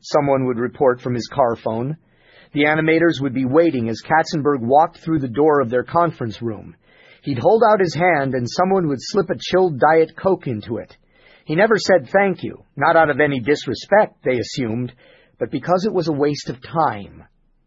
someone would report from his car phone. The animators would be waiting as Katzenberg walked through the door of their conference room. He'd hold out his hand and someone would slip a chilled Diet Coke into it. He never said thank you, not out of any disrespect, they assumed, but because it was a waste of time.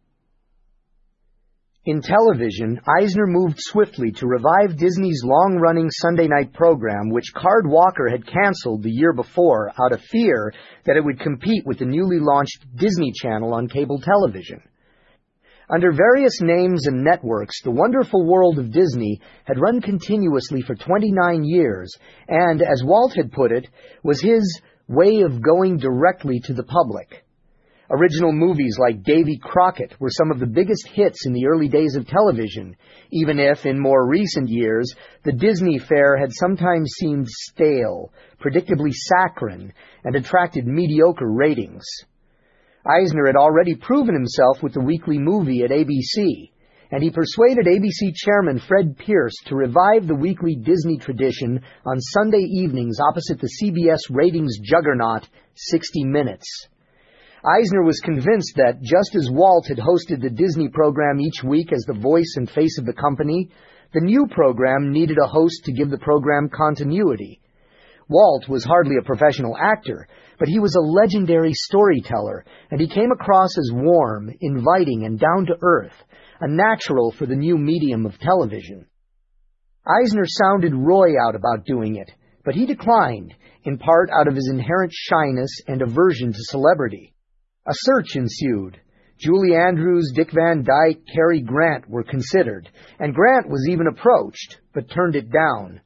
In television, Eisner moved swiftly to revive Disney's long-running Sunday night program, which Card Walker had canceled the year before out of fear that it would compete with the newly launched Disney Channel on cable television. Under various names and networks, The Wonderful World of Disney had run continuously for 29 years, and, as Walt had put it, was his way of going directly to the public. Original movies like Davy Crockett were some of the biggest hits in the early days of television, even if, in more recent years, the Disney fare had sometimes seemed stale, predictably saccharine, and attracted mediocre ratings. Eisner had already proven himself with the weekly movie at ABC, and he persuaded ABC chairman Fred Pierce to revive the weekly Disney tradition on Sunday evenings opposite the CBS ratings juggernaut 60 Minutes. Eisner was convinced that, just as Walt had hosted the Disney program each week as the voice and face of the company, the new program needed a host to give the program continuity. Walt was hardly a professional actor, but he was a legendary storyteller, and he came across as warm, inviting, and down-to-earth, a natural for the new medium of television. Eisner sounded Roy out about doing it, but he declined, in part out of his inherent shyness and aversion to celebrity. A search ensued. Julie Andrews, Dick Van Dyke, Cary Grant were considered, and Grant was even approached, but turned it down.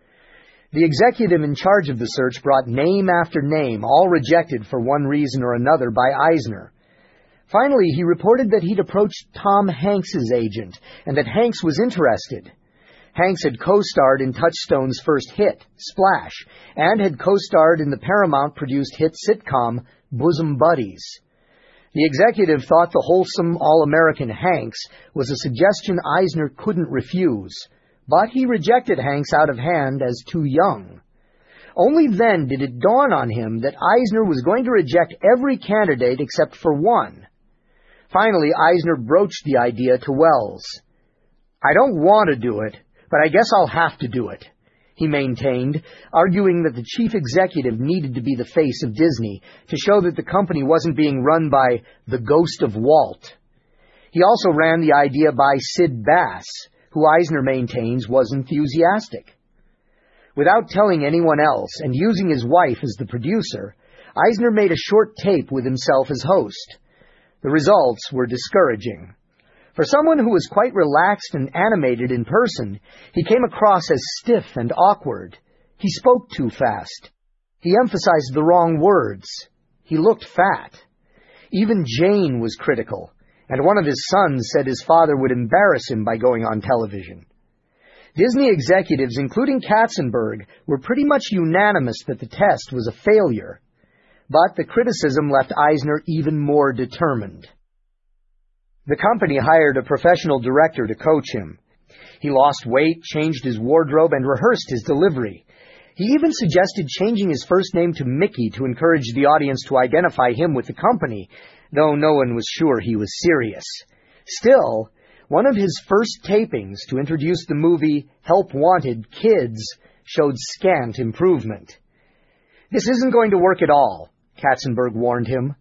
The executive in charge of the search brought name after name, all rejected for one reason or another by Eisner. Finally, he reported that he'd approached Tom Hanks's agent, and that Hanks was interested. Hanks had co-starred in Touchstone's first hit, Splash, and had co-starred in the Paramount-produced hit sitcom Bosom Buddies. The executive thought the wholesome all-American Hanks was a suggestion Eisner couldn't refuse, but he rejected Hanks out of hand as too young. Only then did it dawn on him that Eisner was going to reject every candidate except for one. Finally, Eisner broached the idea to Wells. "I don't want to do it, but I guess I'll have to do it," he maintained, arguing that the chief executive needed to be the face of Disney to show that the company wasn't being run by the ghost of Walt. He also ran the idea by Sid Bass, who Eisner maintains was enthusiastic. Without telling anyone else and using his wife as the producer, Eisner made a short tape with himself as host. The results were discouraging. For someone who was quite relaxed and animated in person, he came across as stiff and awkward. He spoke too fast. He emphasized the wrong words. He looked fat. Even Jane was critical, and one of his sons said his father would embarrass him by going on television. Disney executives, including Katzenberg, were pretty much unanimous that the test was a failure. But the criticism left Eisner even more determined. The company hired a professional director to coach him. He lost weight, changed his wardrobe, and rehearsed his delivery. He even suggested changing his first name to Mickey to encourage the audience to identify him with the company, though no one was sure he was serious. Still, one of his first tapings to introduce the movie Help Wanted Kids showed scant improvement. "This isn't going to work at all," Katzenberg warned him.